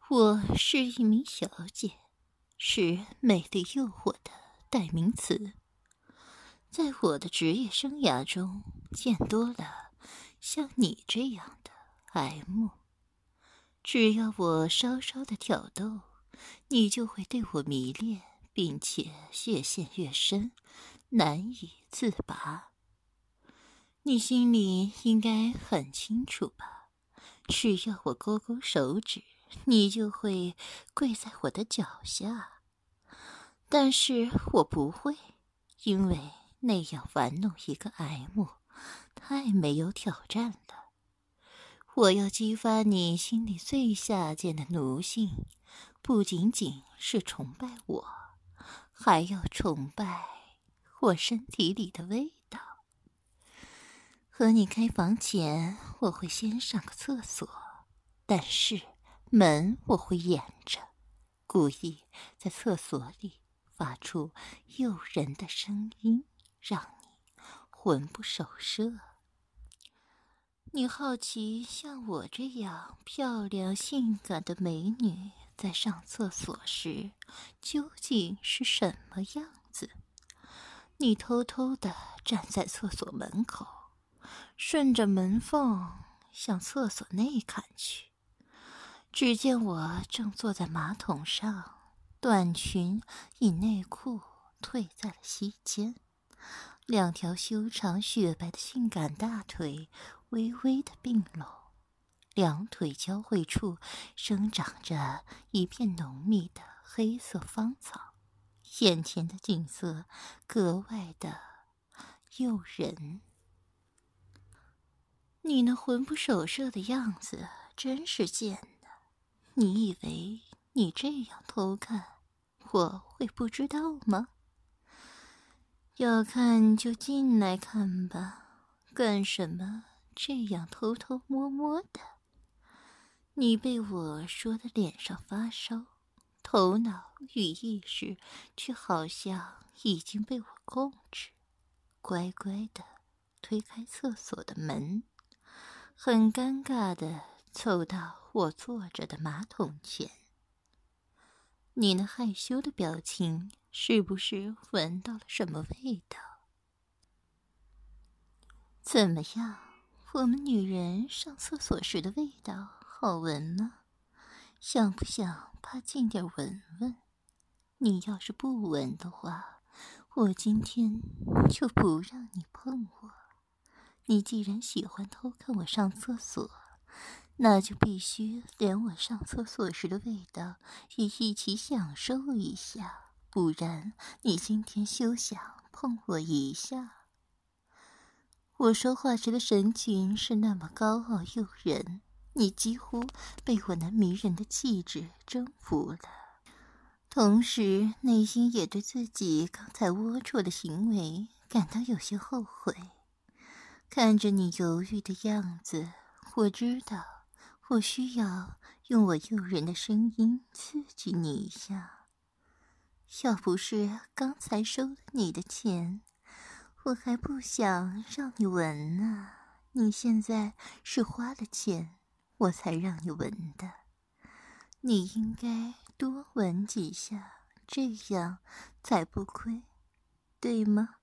我是一名小姐，是美丽诱惑的代名词。在我的职业生涯中，见多了像你这样的M。只要我稍稍的挑逗，你就会对我迷恋，并且越陷越深，难以自拔。你心里应该很清楚吧？只要我勾勾手指，你就会跪在我的脚下。但是我不会，因为那样玩弄一个 M 太没有挑战了。我要激发你心里最下贱的奴性，不仅仅是崇拜我，还要崇拜我身体里的味道。和你开房前，我会先上个厕所，但是门我会掩着，故意在厕所里发出诱人的声音，让你魂不守舍。你好奇像我这样漂亮性感的美女在上厕所时究竟是什么样子？你偷偷地站在厕所门口，顺着门缝向厕所内看去，只见我正坐在马桶上，短裙与内裤退在了膝间，两条修长雪白的性感大腿微微的并拢，两腿交汇处生长着一片浓密的黑色芳草，眼前的景色格外的诱人。你那魂不守舍的样子真是贱的，你以为你这样偷看，我会不知道吗？要看就进来看吧，干什么这样偷偷摸摸的？你被我说的脸上发烧，头脑与意识却好像已经被我控制，乖乖的推开厕所的门，很尴尬的凑到我坐着的马桶前。你那害羞的表情是不是闻到了什么味道？怎么样，我们女人上厕所时的味道好闻吗？想不想爬近点闻闻？你要是不闻的话，我今天就不让你碰我。你既然喜欢偷看我上厕所，那就必须连我上厕所时的味道也一起享受一下，不然你今天休想碰我一下。我说话时的神情是那么高傲诱人，你几乎被我那迷人的气质征服了，同时内心也对自己刚才龌龊的行为感到有些后悔。看着你犹豫的样子，我知道我需要用我诱人的声音刺激你一下。要不是刚才收了你的钱，我还不想让你闻呢。你现在是花了钱，我才让你闻的。你应该多闻几下，这样才不亏，对吗？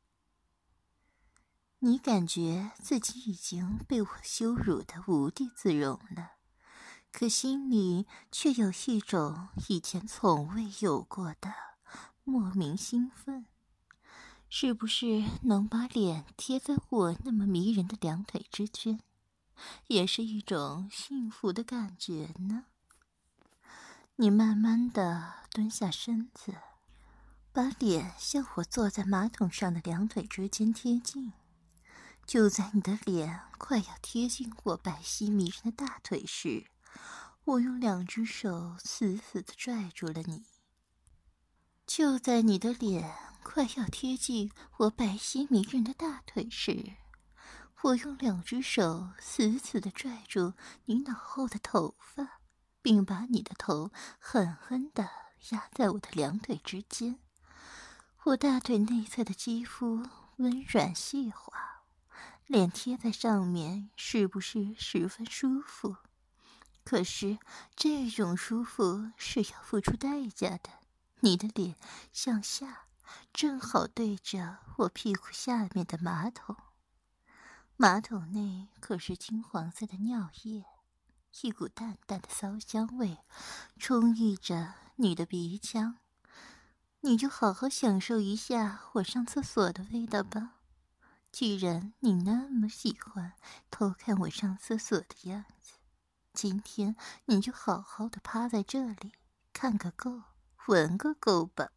你感觉自己已经被我羞辱得无地自容了，可心里却有一种以前从未有过的莫名兴奋。是不是能把脸贴在我那么迷人的两腿之间，也是一种幸福的感觉呢？你慢慢地蹲下身子，把脸向我坐在马桶上的两腿之间贴近。就在你的脸快要贴近我白皙迷人的大腿时，我用两只手死死地拽住了你。就在你的脸快要贴近我白皙迷人的大腿时，我用两只手死死地拽住你脑后的头发，并把你的头狠狠地压在我的两腿之间。我大腿内侧的肌肤温软细滑，脸贴在上面是不是十分舒服？ 可是这种舒服是要付出代价的。你的脸向下，正好对着我屁股下面的马桶。马桶内可是金黄色的尿液，一股淡淡的骚香味充溢着你的鼻腔。你就好好享受一下我上厕所的味道吧。既然你那么喜欢偷看我上厕所的样子，今天你就好好的趴在这里看个够，闻个够吧。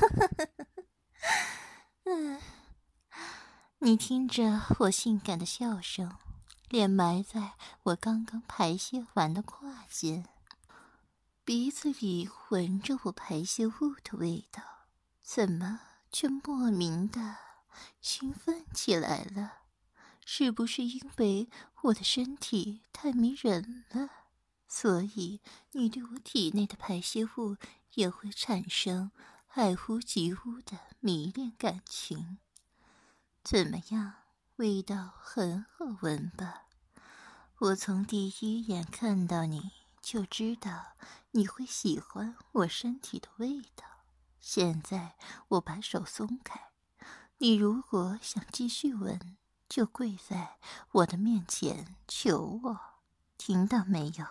你听着我性感的笑声，脸埋在我刚刚排泄完的胯间，鼻子里闻着我排泄物的味道，怎么却莫名的兴奋起来了？是不是因为我的身体太迷人了，所以你对我体内的排泄物也会产生爱屋及乌的迷恋感情？怎么样，味道很好闻吧？我从第一眼看到你就知道你会喜欢我身体的味道。现在我把手松开，你如果想继续闻，就跪在我的面前求我，听到没有？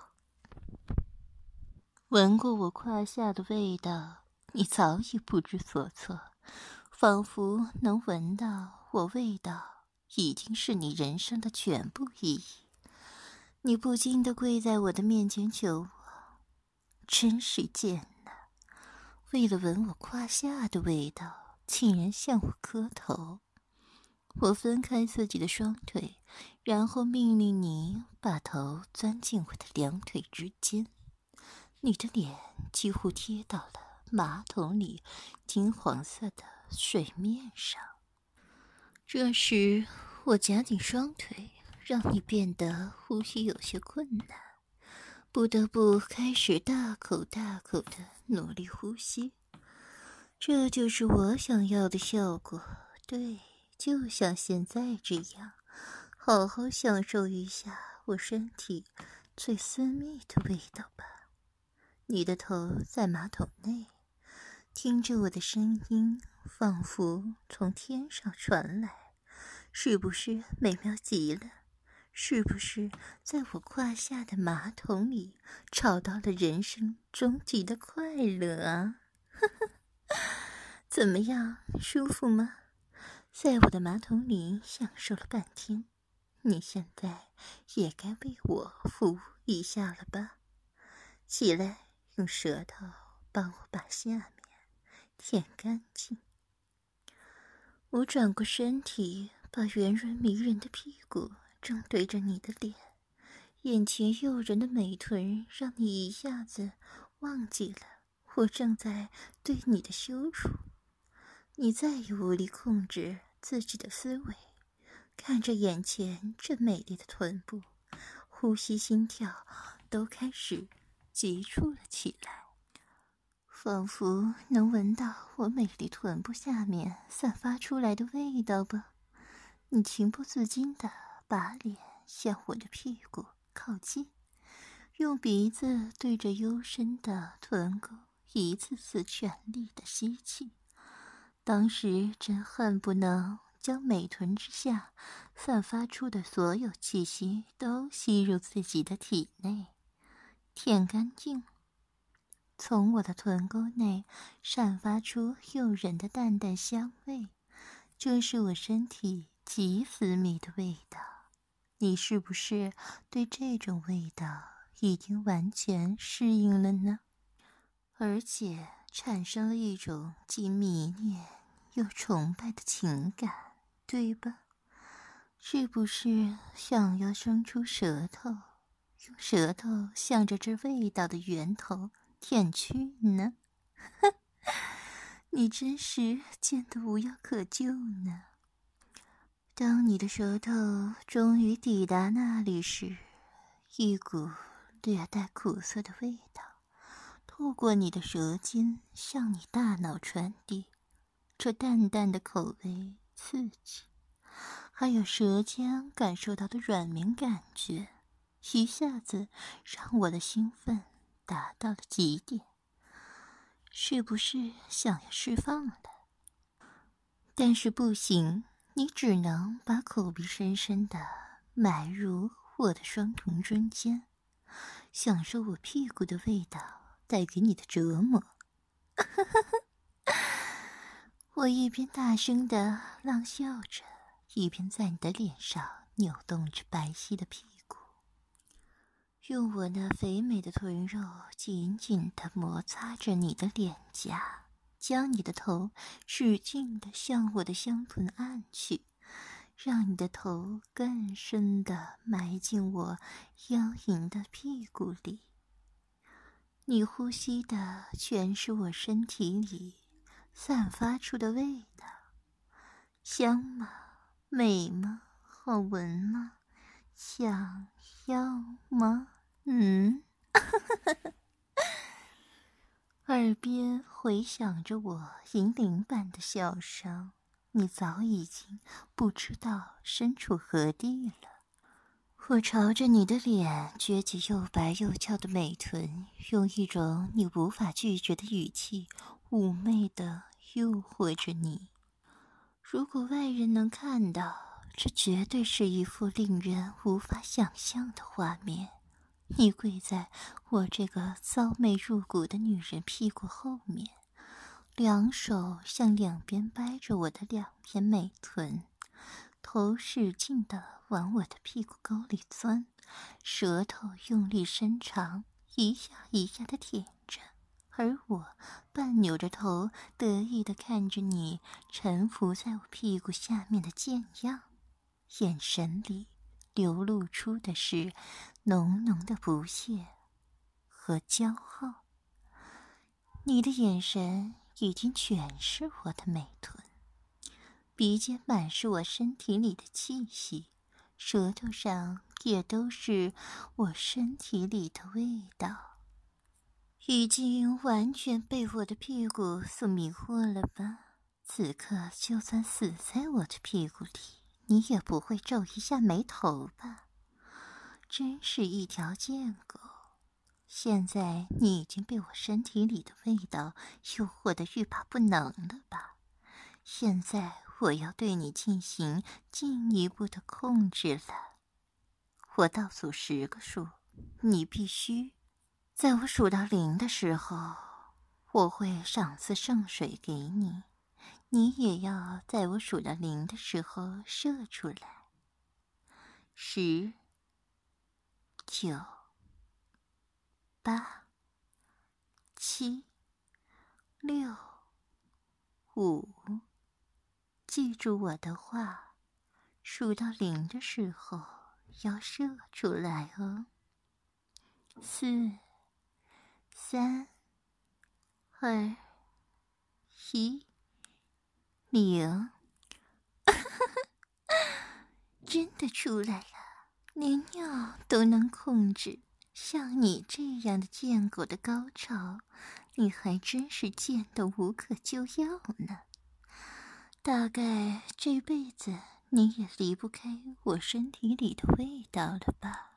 闻过我胯下的味道，你早已不知所措，仿佛能闻到我味道已经是你人生的全部意义。你不禁地跪在我的面前求我，真是贱呐！为了闻我胯下的味道，竟然向我磕头。我分开自己的双腿，然后命令你把头钻进我的两腿之间。你的脸几乎贴到了马桶里金黄色的水面上。这时我夹紧双腿，让你变得呼吸有些困难，不得不开始大口大口的努力呼吸。这就是我想要的效果，对，就像现在这样，好好享受一下我身体最私密的味道吧。你的头在马桶内，听着我的声音，仿佛从天上传来，是不是美妙极了？是不是在我胯下的马桶里找到了人生终极的快乐啊？怎么样，舒服吗？在我的马桶里享受了半天，你现在也该为我服务一下了吧？起来，用舌头帮我把下面舔干净。我转过身体，把圆润迷人的屁股正对着你的脸，眼前诱人的美臀让你一下子忘记了我正在对你的羞辱。你再也无力控制自己的思维，看着眼前这美丽的臀部，呼吸心跳都开始急促了起来，仿佛能闻到我美丽臀部下面散发出来的味道吧。你情不自禁地把脸向我的屁股靠近，用鼻子对着幽深的臀沟一次次全力地吸气。当时真恨不能将美臀之下散发出的所有气息都吸入自己的体内，舔干净。从我的臀沟内散发出诱人的淡淡香味，这是我身体极私密的味道。你是不是对这种味道已经完全适应了呢？而且产生了一种既迷恋又崇拜的情感，对吧？是不是想要伸出舌头，用舌头向着这味道的源头舔去呢？你真是贱得无药可救呢。当你的舌头终于抵达那里时，一股略带苦涩的味道透过你的舌尖向你大脑传递，这淡淡的口味刺激，还有舌尖感受到的软绵感觉， 一下子让我的兴奋达到了极点，是不是想要释放了？但是不行，你只能把口鼻深深地埋入我的双臀中间，享受我屁股的味道带给你的折磨。我一边大声地浪笑着，一边在你的脸上扭动着白皙的屁股，用我那肥美的臀肉紧紧地摩擦着你的脸颊，将你的头使劲地向我的香臀按去，让你的头更深地埋进我妖淫的屁股里。你呼吸的全是我身体里散发出的味道，香吗？美吗？好闻吗？想要吗？耳边回响着我银铃般的笑声，你早已经不知道身处何地了。我朝着你的脸撅起又白又翘的美臀，用一种你无法拒绝的语气妩媚地诱惑着你。如果外人能看到，这绝对是一幅令人无法想象的画面。你跪在我这个骚媚入骨的女人屁股后面，两手向两边掰着我的两片美臀，头使劲地往我的屁股沟里钻，舌头用力伸长，一下一下地舔着，而我半扭着头，得意地看着你沉浮在我屁股下面的贱样，眼神里流露出的是浓浓的不屑和骄傲。你的眼神已经全是我的美臀，鼻尖满是我身体里的气息，舌头上也都是我身体里的味道。已经完全被我的屁股所迷惑了吧？此刻就算死在我的屁股里，你也不会皱一下眉头吧？真是一条贱狗！现在你已经被我身体里的味道诱惑得欲罢不能了吧？现在我要对你进行进一步的控制了。我倒数10个数，你必须在我数到0的时候，我会赏赐圣水给你，你也要在我数到0的时候射出来。10、9、8、7、6、5，记住我的话，数到0的时候要射出来哦。4、3、2、1，0。真的出来了，连尿都能控制。像你这样的贱狗的高潮，你还真是贱得无可救药呢。大概这辈子你也离不开我身体里的味道了吧？